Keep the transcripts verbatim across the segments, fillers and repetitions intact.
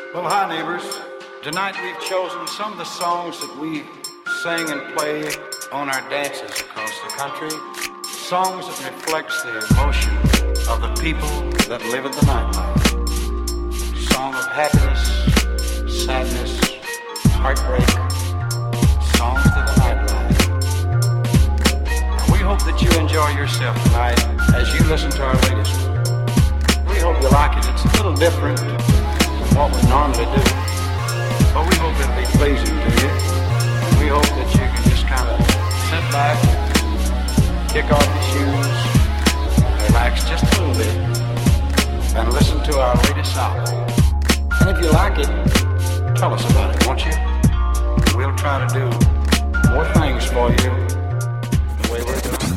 Well, hi, neighbors. Tonight we've chosen some of the songs that we sing and play on our dances across the country. Songs that reflects the emotion of the people that live in the nightlife. Song of happiness, sadness, heartbreak. Songs to the nightlife. And we hope that you enjoy yourself tonight as you listen to our latest one. We hope you like it. It's a little different from what we normally do, but we hope it'll be pleasing to you. And we hope that you can just kind of sit back, kick off your shoes, relax just a little bit, and listen to our latest album. And if you like it, tell us about it, won't you? We'll try to do more things for you the way we're doing it.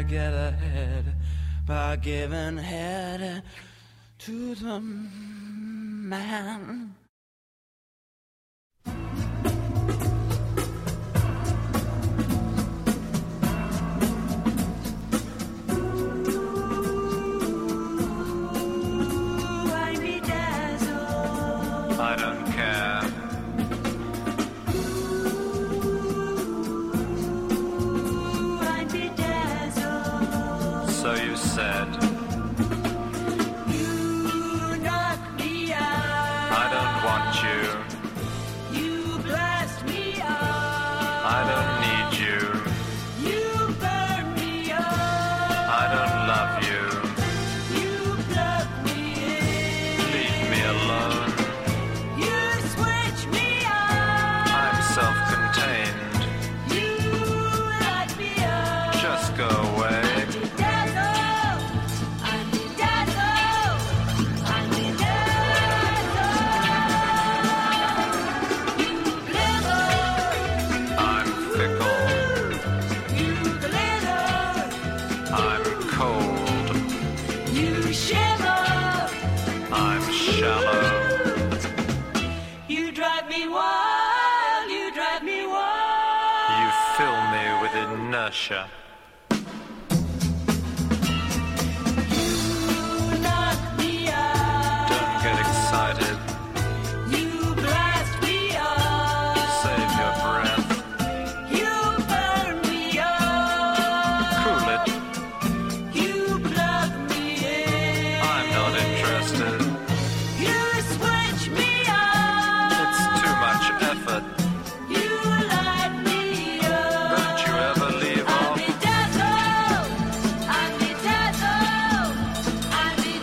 get ahead by giving head to the man. I don't care. I'd be dazzled. So you said. You knock me out. I don't want you. You blast me up. I don't need you. You burn me up. I don't love you. You plug me in. Leave me alone. You switch me up. I'm self-contained. You light me up. Just go away. I'd be dazzled. I'd be dazzled. I'd be dazzled. You glitter. I'm fickle. You glitter. I'm cold. You shiver. I'm shallow. You drive me wild. You drive me wild. You fill me with inertia. You knock me out. Don't get excited. You blast me up. Save your breath. You burn me up. Cool it. You plug me in. I'm not interested. You switch me up. It's too much effort. You light me up. Don't you ever leave I'd off? be dazzled. I'd be dazzled. I'd be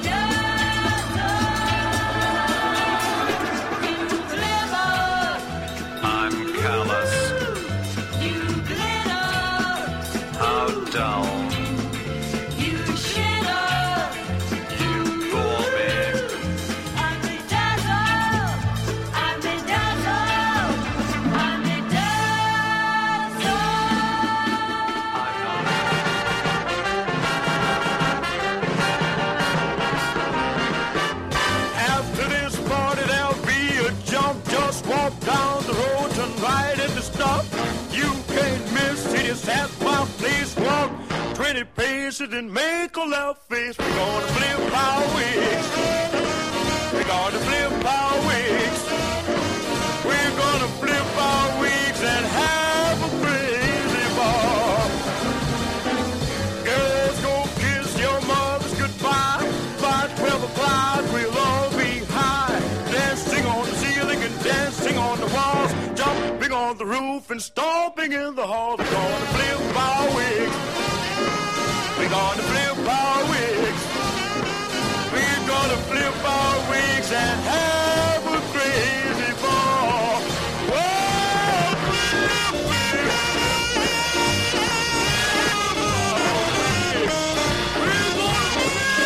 dazzled. You glimmer. I'm callous. You glitter. How dull. You shiver. You bore me. I'd be dazzled. I'd be dazzled. I'd be dazzled. I'm not. After this party, there'll be a jump. Just walk down the road, turn right at the stop. You can't miss it. It's at my place. Walk twenty paces and make a left face. We're gonna flip our wigs. We're gonna flip our wigs. We're gonna flip our wigs and have a crazy ball. Girls, go kiss your mothers goodbye. By twelve o'clock, we'll all be high. Dancing on the ceiling and dancing on the walls. Jumping on the roof and stomping in the hall. We're gonna flip our wigs. We're gonna flip our wigs. We're gonna flip our wigs and have a crazy ball. Whoa, flip wigs. We're gonna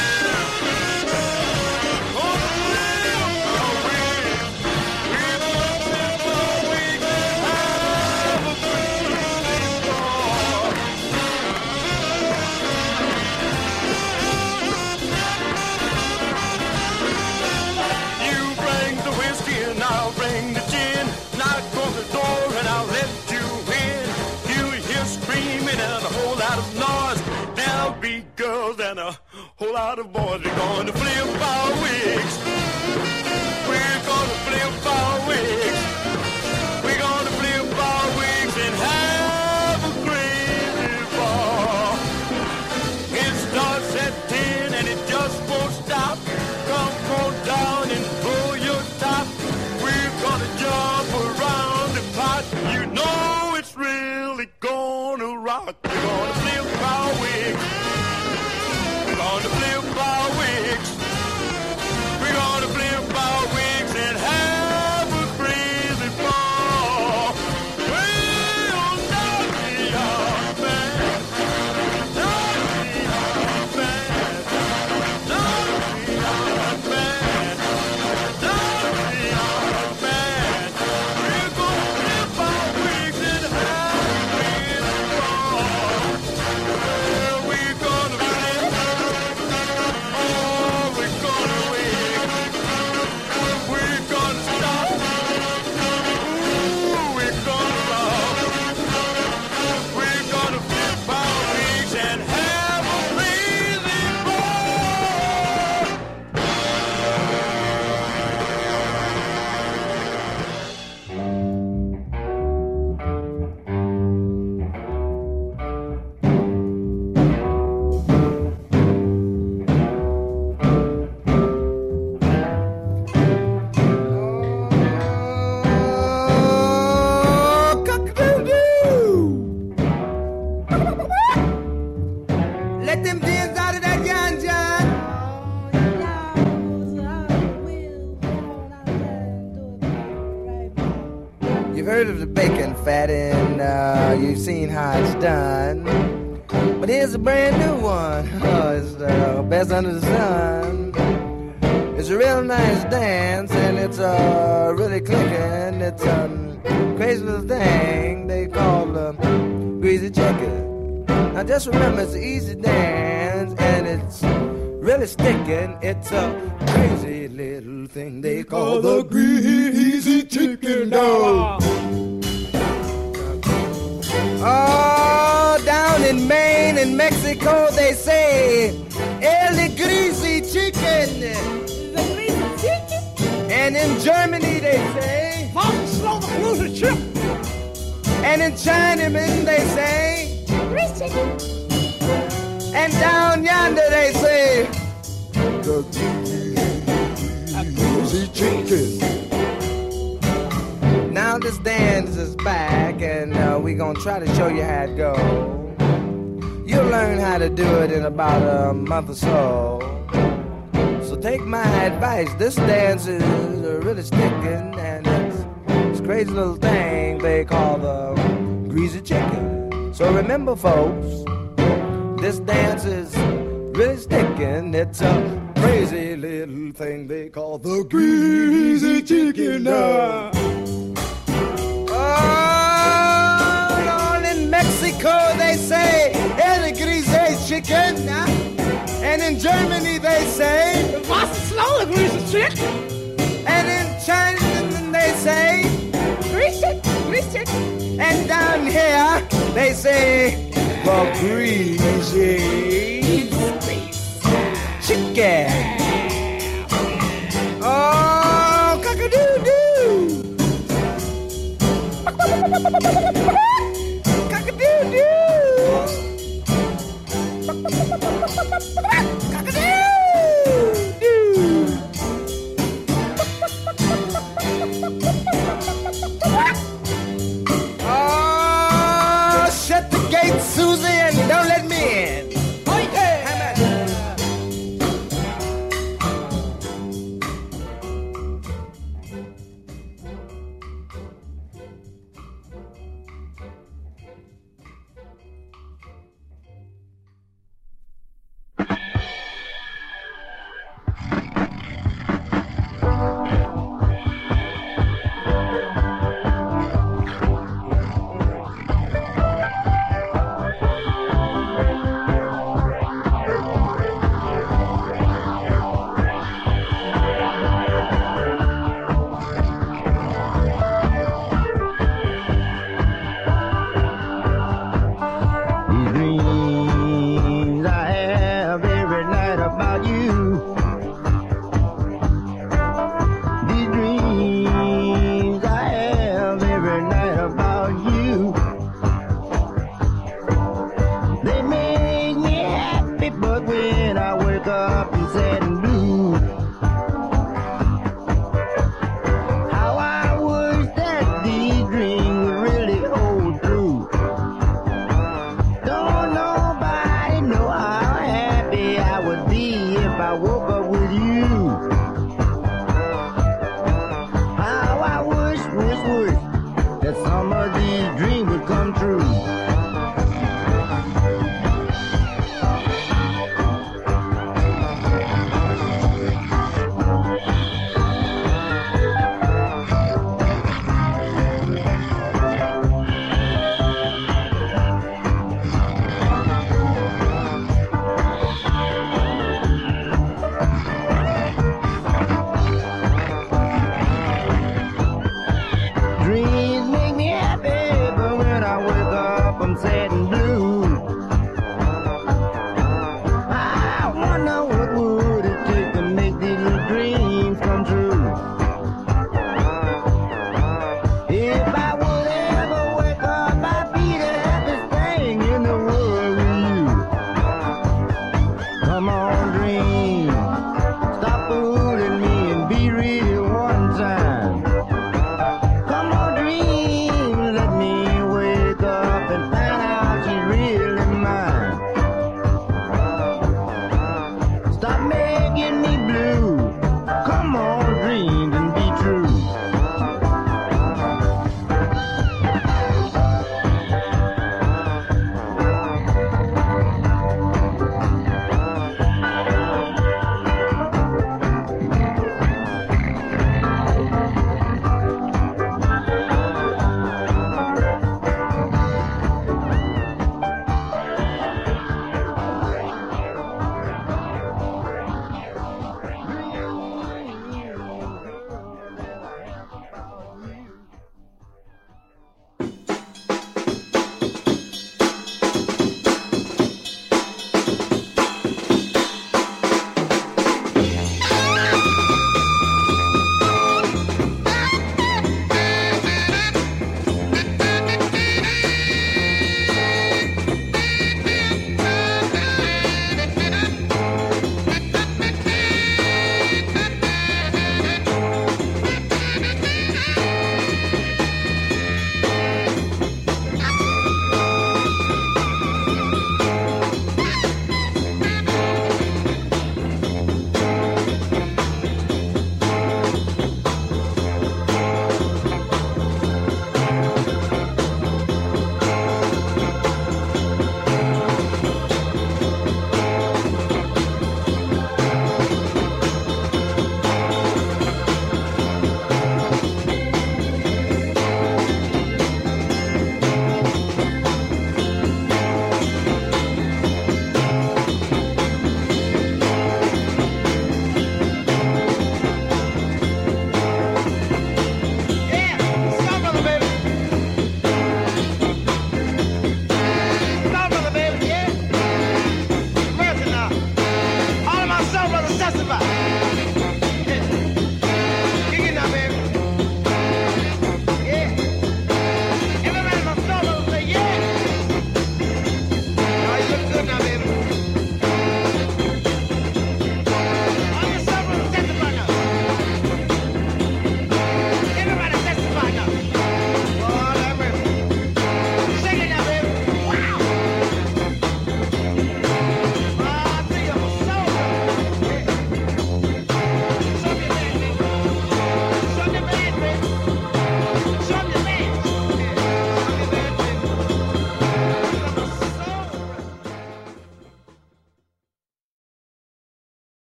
You bring the whiskey and I'll bring the gin. Knock on the door and I'll let you in. You hear screaming and a whole lot of noise. There'll be girls and a whole lot of boys. We're gonna flip our wigs. We're gonna flip our wigs. We're gonna flip our wigs and have a crazy ball. It starts at ten and it just won't stop. Come on down and blow your top. We're gonna jump around the pot. You know it's really gonna rock. We're gonna flip our wigs. We're gonna flip our wigs. We're gonna flip our wigs and have a crazy ball. Well, knock me out, man. Knock me out, man. Knock me out, man. Knock me out, man. We're gonna flip our wigs and have a crazy ball. Well, we off at, and uh, you've seen how it's done. But here's a brand new one. Oh, it's the best under the sun. It's a real nice dance, and it's uh, really clicking. It's a um, crazy little thing they call the greasy chicken. Now just remember, it's an easy dance, and it's really sticking. It's a crazy little thing they call the greasy chicken dog. Oh, down in Maine and Mexico they say El greasy chicken. The greasy chicken. And in Germany they say Slow the greasy chip. And in Chinaman they say Greasy chicken. And down yonder they say the greasy chicken. Now this dance is back, and uh, we're gonna try to show you how it goes. You'll learn how to do it in about a month or so. So take my advice, this dance is really sticking, and it's this crazy little thing they call the greasy chicken. So remember folks, this dance is really sticking. It's a crazy little thing they call the greasy chicken. Uh. Oh, in Mexico they say El greasy chicken, and in Germany they say What's the slow the greasy chicken? And in China they say Greasy, greasy. And down here they say the greasy chicken. Oh, cock-a-doo-doo. Cock-a-doo-doo. Oh, shut the gate, Susie, and don't let me in.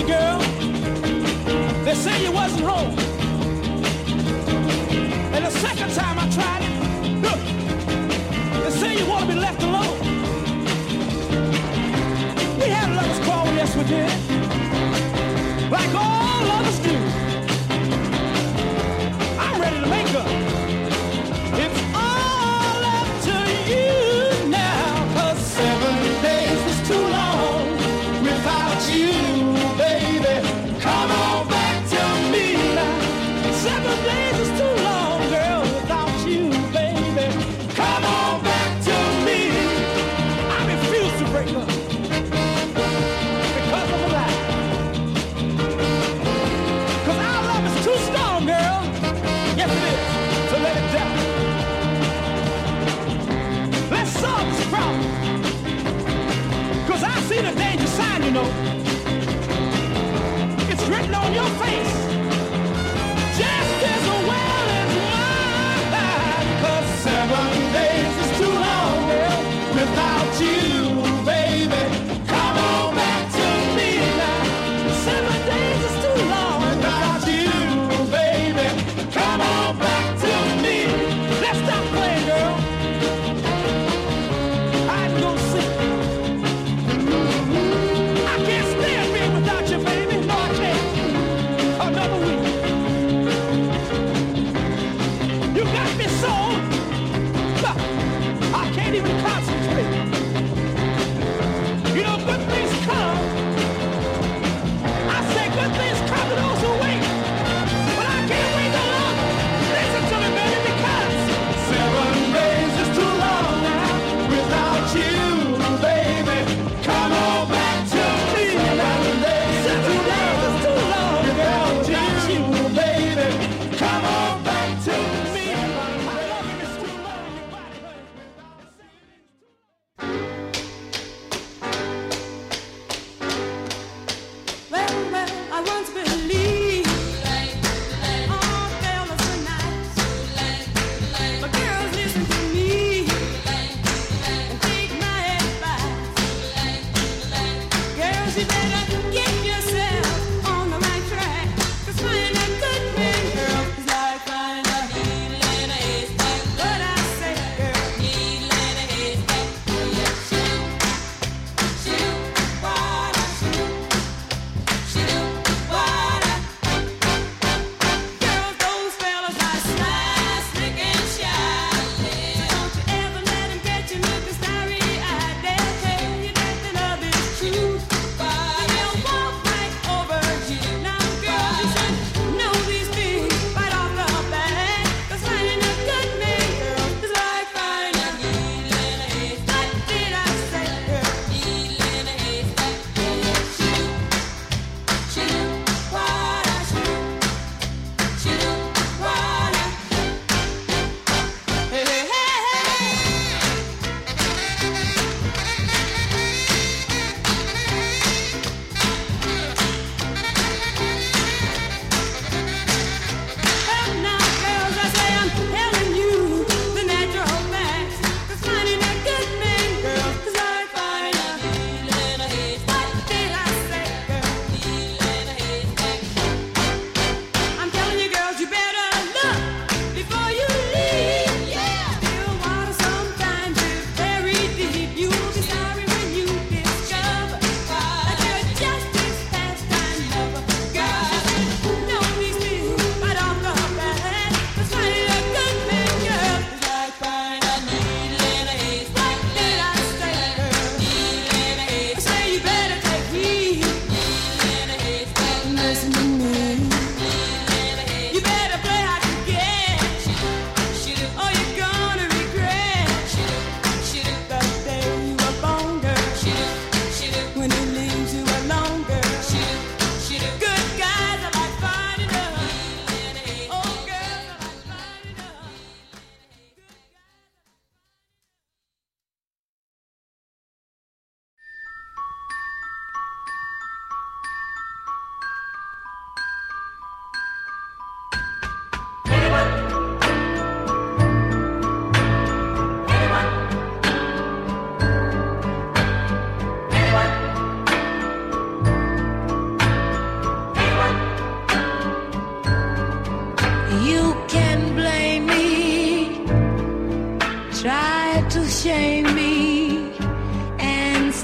girl. They say you wasn't wrong. And the second time I tried it, look, they say you want to be left alone. We had a lover's quarrel, yes we did. Like all lovers do. I'm ready to make up. It's all up to you now, 'cause seven days is too long without you, baby. Come on back to me now. Seven days is too long, girl, without you, baby. Come on back to me. I refuse to break up because of a lie. 'Cause our love is too strong, girl. Yes, it is. So let it down. Let's solve this problem. 'Cause I see the danger sign, you know. It's written on your face. Just as well as mine. 'Cause seven days is too long, girl, without you, baby. Come on back to me now. Seven days is too long without you, baby. Come on back to me. Let's stop playing, girl. I ain't gonna sing. I can't stand being without you, baby. No, I can't. Another week. You got me so. Look, I can't even concentrate. You know, good things come. I say good things come to those who wait. But I can't wait no longer. Listen to me, baby, because seven days is too long now without you, baby. Come on back to me. Seven days is too long, is too long without you, baby. Come on back to me. My loving is too long. Your body hurts without saying. Well, well, I once believed all fellas were nice. But girls, listen to me and take my advice. Girls, you better get yourself on the right track. 'Cause finding a good man, girl, is like finding a needle in a haystack. What I say, girl, needle in a haystack. Yeah, shoot, shoot, what I shoot. Girls, those fellas are sly, slick and shy. So don't you ever let them get you looking starry-eyed. They'll tell you that the love is true. They'll walk right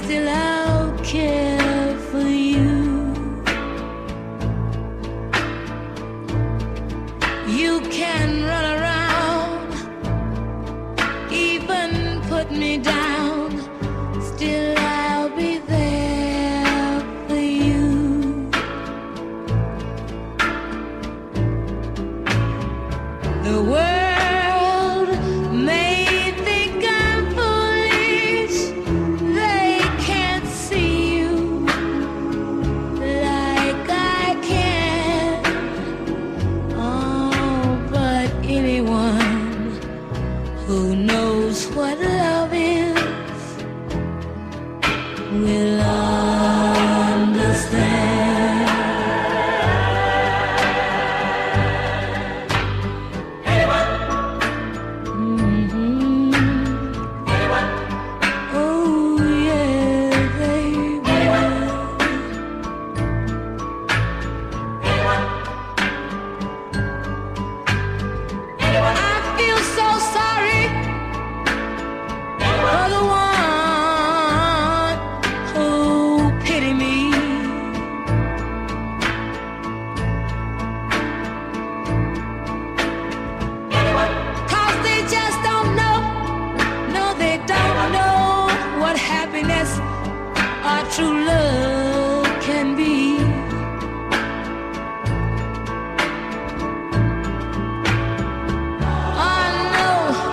still I'll care for you. You can run around, even put me down, still I'll be there for you. The world may think I'm foolish, they can't see you like I can. Oh, but anyone who knows what love is will understand. Mhm. Oh, yeah, they will. I feel so sorry for the one who pity me. 'Cause they just don't know, no, they don't know what happiness or true love can be. Oh no,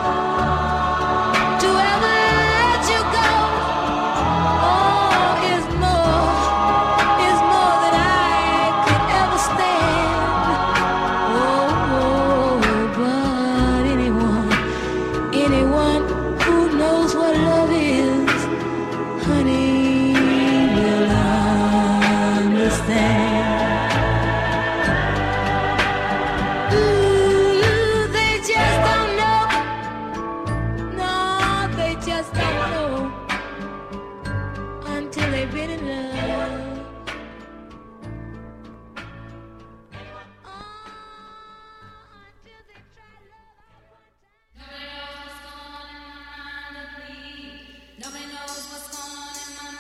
to ever let you go, oh, is more, is more than I could ever stand. Oh, oh, but anyone, anyone who knows what love is, honey, will understand. Ooh, they just don't know. No, they just don't know until they've been in love. Oh, until they try love one time. Nobody knows what's going on in my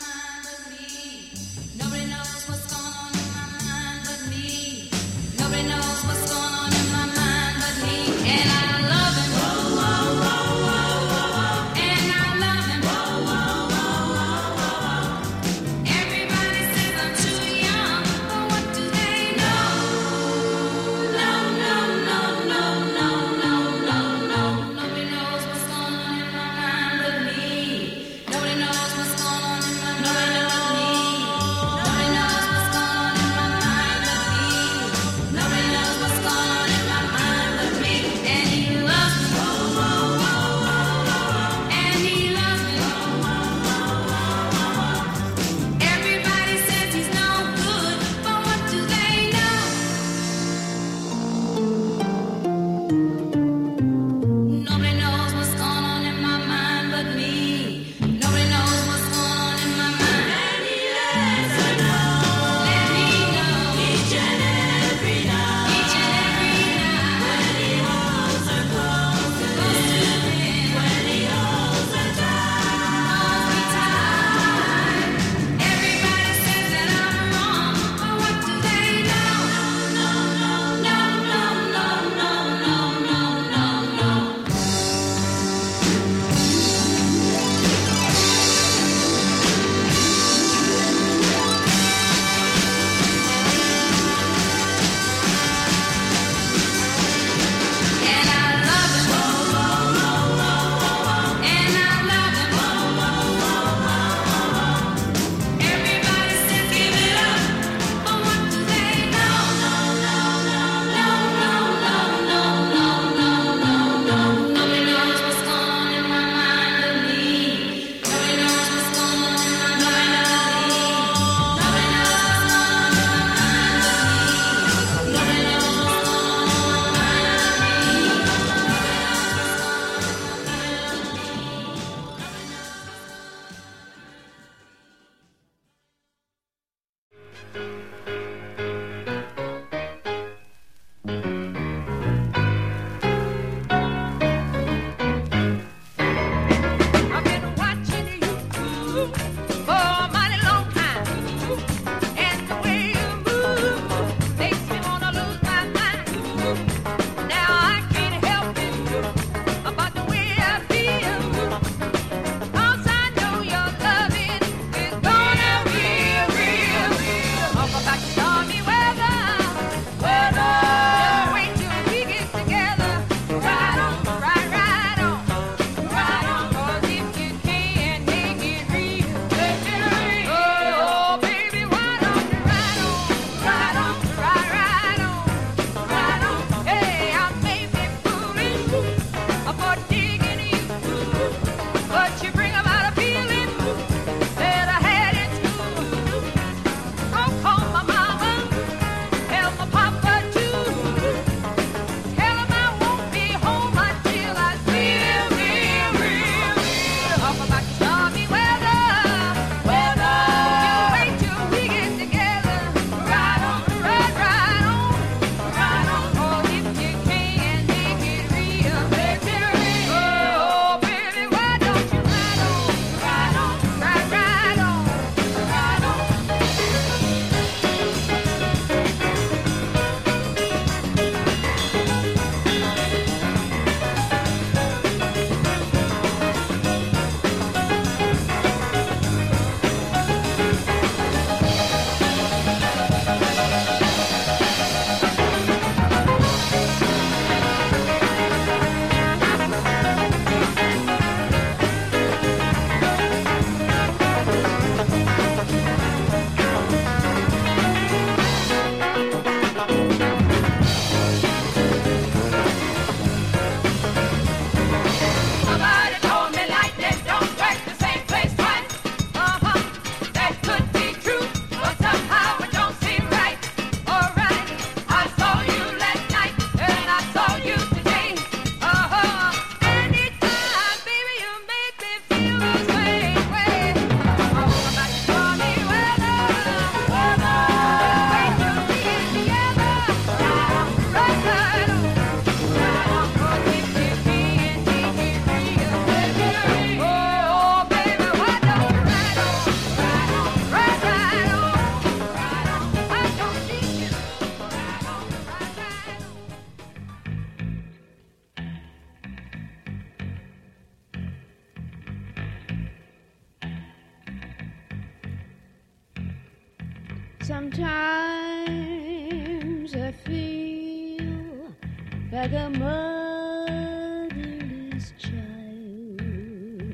Sometimes I feel like a motherless child.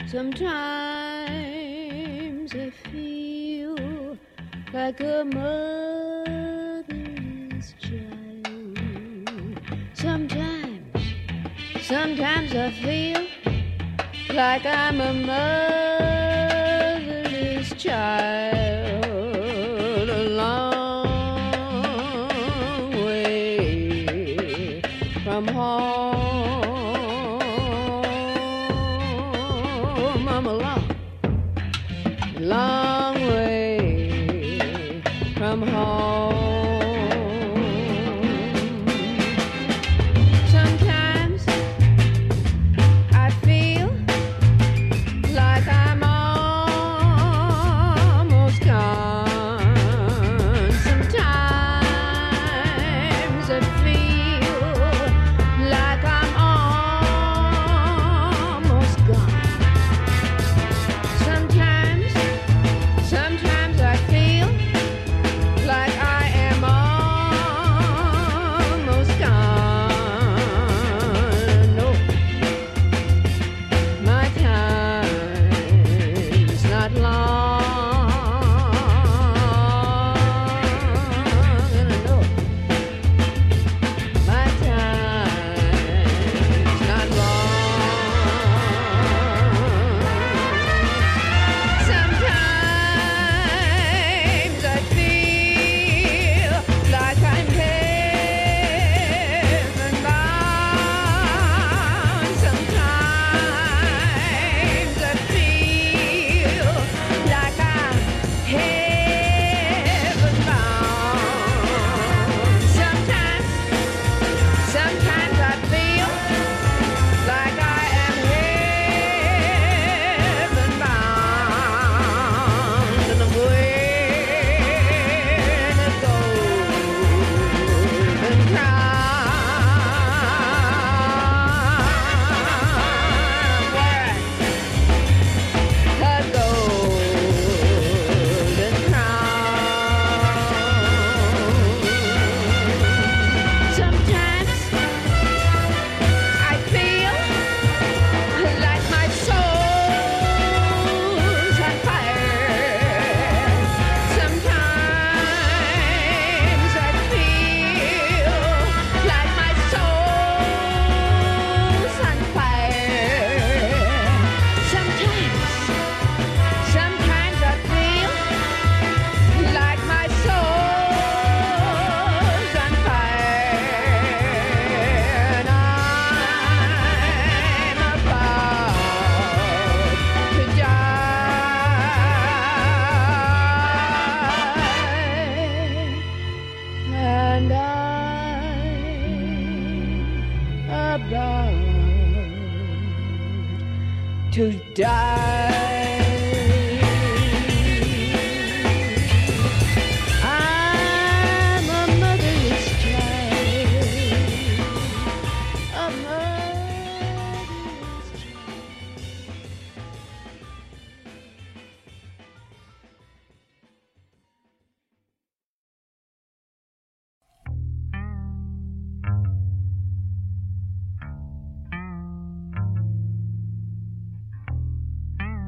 Sometimes I feel like a motherless child. Sometimes, sometimes I feel like I'm a motherless child. A long way from home. I'm a long, long way from home. Sometimes I feel like I'm almost gone. Sometimes I feel like I'm almost gone. Sometimes, sometimes I feel like I am almost gone. No, my time's not long, and I know my time's not long. Sometimes I feel like I'm heaven bound. Sometimes I feel like I'm heaven bound. Sometimes, sometimes I feel like I am heaven bound, and I'm wearing a golden crown. Wearing a golden crown. Sometimes I feel like my soul's on fire. Sometimes I feel like my soul's on fire. Sometimes, sometimes I feel like my soul's on fire, and I'm about to die, and I'm about to die. I'm a motherless child, a motherless child.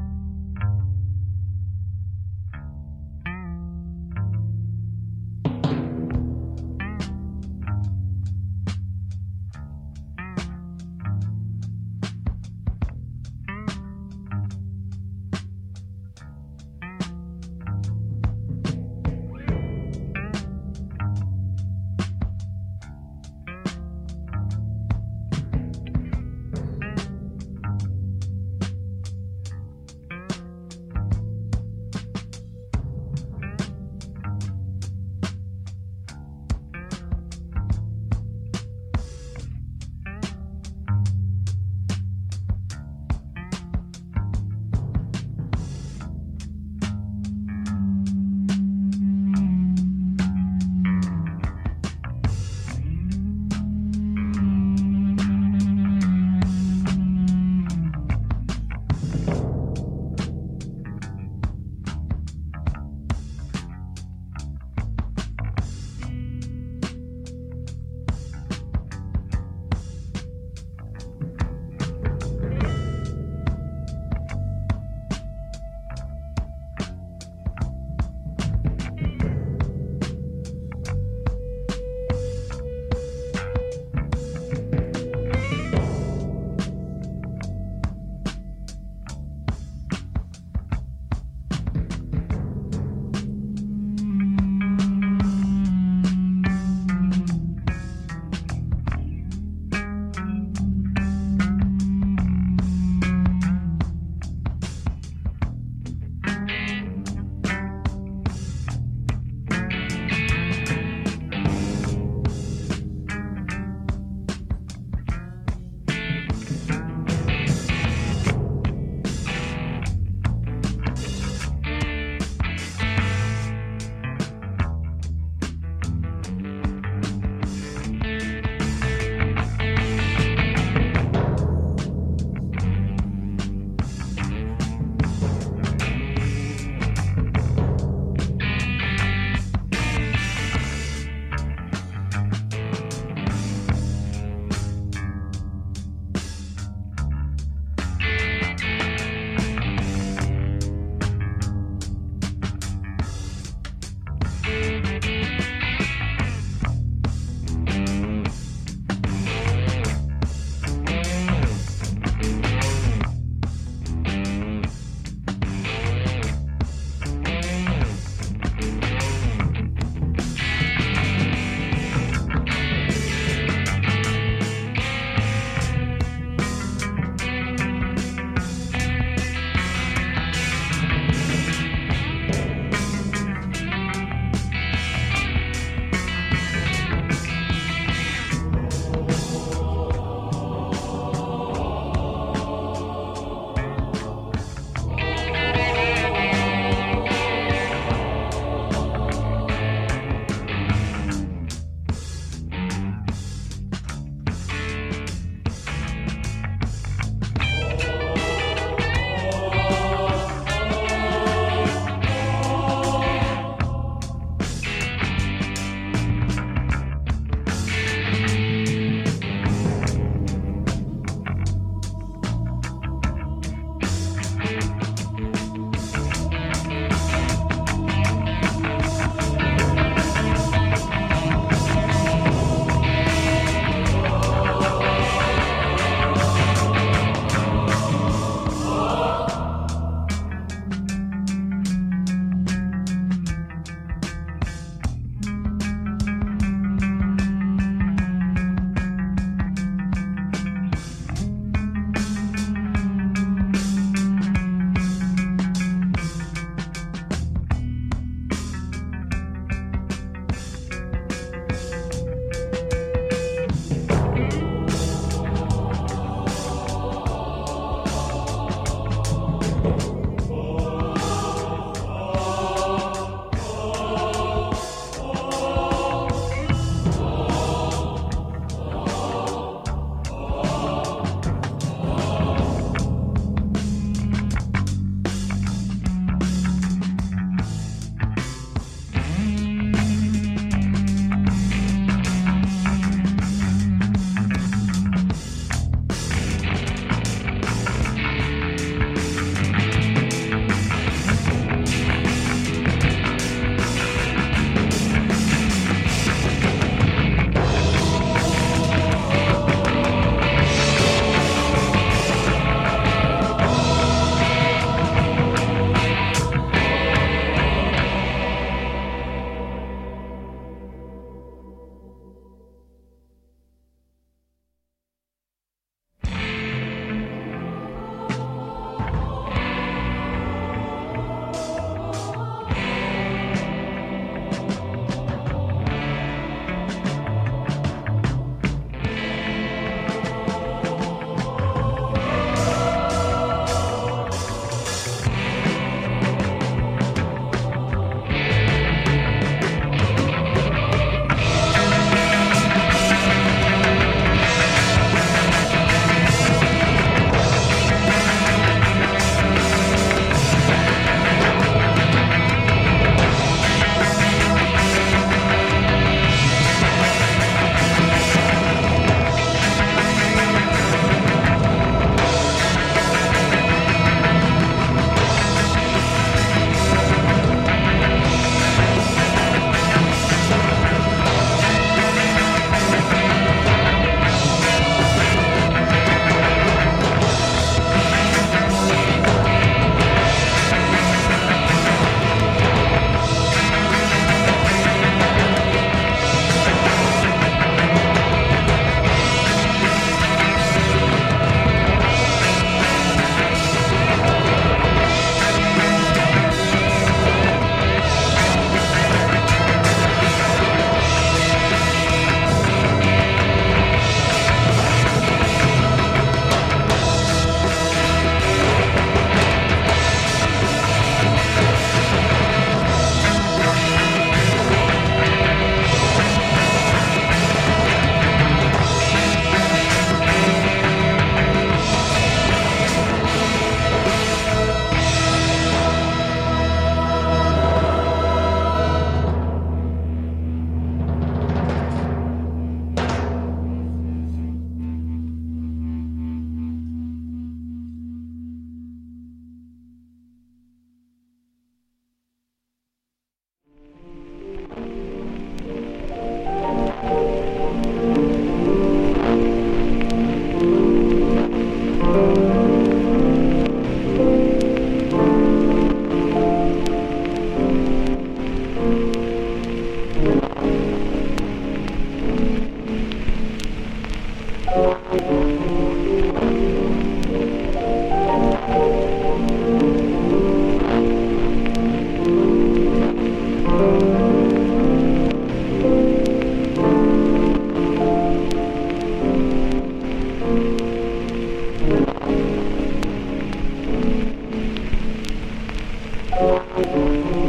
Thank